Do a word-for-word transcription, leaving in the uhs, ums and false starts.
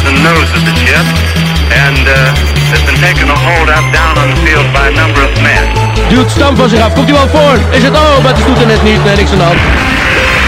and nose of the ship, and uh, has been taken a hold of down on the field by a number of men. Duwt Stam van zich af. Komt hij wel voor? Is het? Oh, maar het doet er net niet. Nee, niks aan de hand.